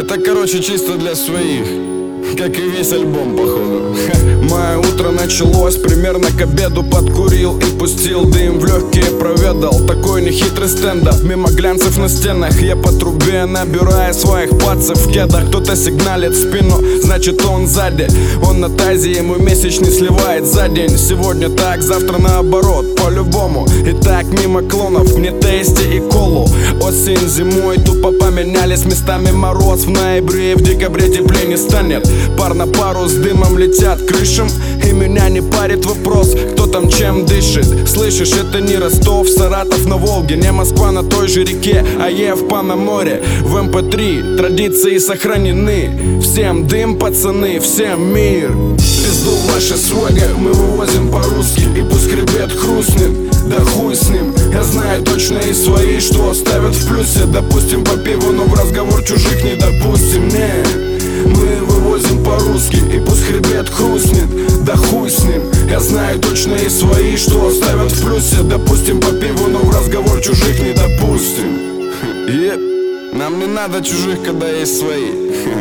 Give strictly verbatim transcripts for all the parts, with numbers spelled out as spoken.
Это, короче, чисто для своих, как и весь альбом, походу. Мое утро началось примерно к обеду. Подкурил и пустил дым в легкие, проведал такой нехитрый стендап. Мимо глянцев на стенах я по трубе набираю своих пацев в кедах. Кто-то сигналит в спину, значит он сзади. Он на тазе, ему месячный сливает за день. Сегодня так, завтра наоборот, по-любому. И так мимо клонов, мне тести и колу. Осень, зимой тупо поменялись местами. Мороз в ноябре, в декабре теплее не станет. Пар на пару с дымом летят крышам. И меня не парит вопрос, кто там чем дышит. Слышишь, это не Ростов, Саратов на Волге, не Москва на той же реке, а Евпа на море. В эм пэ три традиции сохранены. Всем дым, пацаны, всем мир. Пизду ваши свага, мы вывозим по-русски. И пусть хребет хрустнет, да хуй с ним. Я знаю точно и свои, что оставят в плюсе. Допустим по пиву, но в разговор чужих не допустим. Нет, мы вывозим по-русски, и пусть хребет хрустнет, да хуй с ним. Я знаю точно и свои, что оставят в плюсе. Допустим по пиву, но в разговор чужих не допустим. Еп, нам не надо чужих, когда есть свои.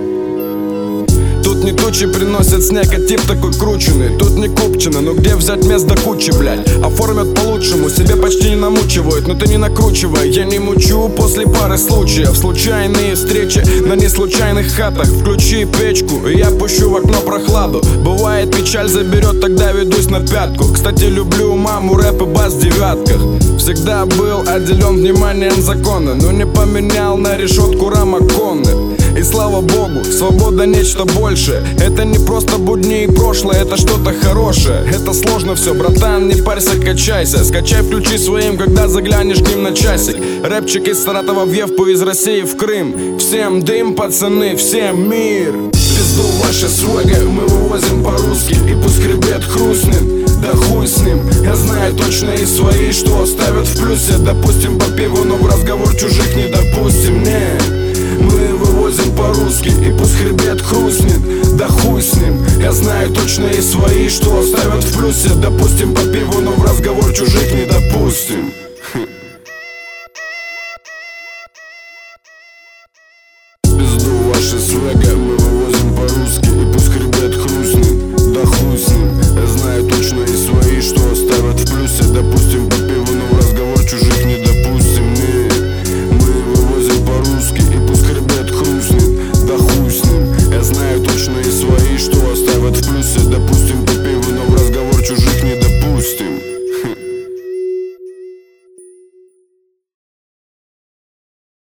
Тут не тучи приносят снег, а тип такой крученый. Тут не купчено, но где взять мест до кучи, блядь? Оформят по-лучшему, себе почти не намучивают. Но ты не накручивай, я не мучу после пары случаев. Случайные встречи на неслучайных хатах. Включи печку, и я пущу в окно прохладу. Бывает печаль заберет, тогда ведусь на пятку. Кстати, люблю маму, рэп и бас в девятках. Всегда был отделен вниманием закона, но не поменял на решетку рамок конных. И слава богу, свобода нечто большее. Это не просто будни и прошлое, это что-то хорошее. Это сложно все, братан, не парься, качайся. Скачай, включи своим, когда заглянешь к ним на часик. Рэпчик из Саратова в Евпу, из России в Крым. Всем дым, пацаны, всем мир. Пизду ваши свага, мы вывозим по-русски. И пусть хребет хрустнет, да хуй с ним. Я знаю точно и свои, что оставят в плюсе. Допустим по пиву, но в разговор чужих не допустим. Нет, мы вывозим по-русски, и пусть хребет хрустнет, да хуй с ним. Я знаю точно и свои, что оставят в плюсе. Допустим по пиву, но в разговор чужих не допустим.